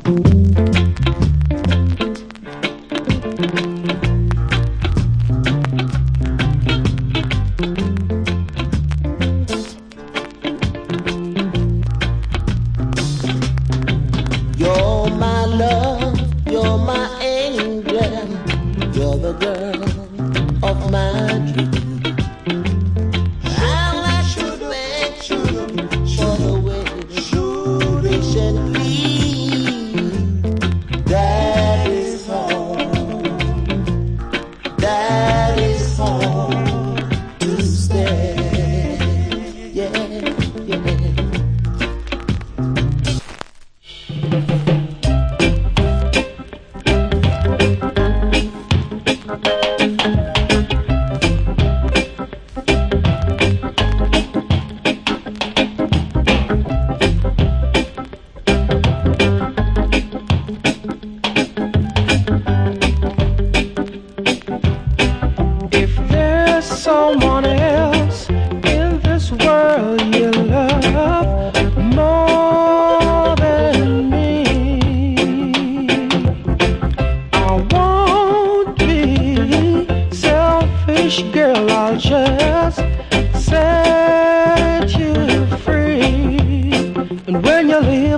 You're my love, you're my angel, you're the girl of my dream. And I should make sure for the way patiently. That is home to stay. Yeah, yeah. If there's someone else in this world you love more than me, I won't be selfish, girl. I'll just set you free. And when you leave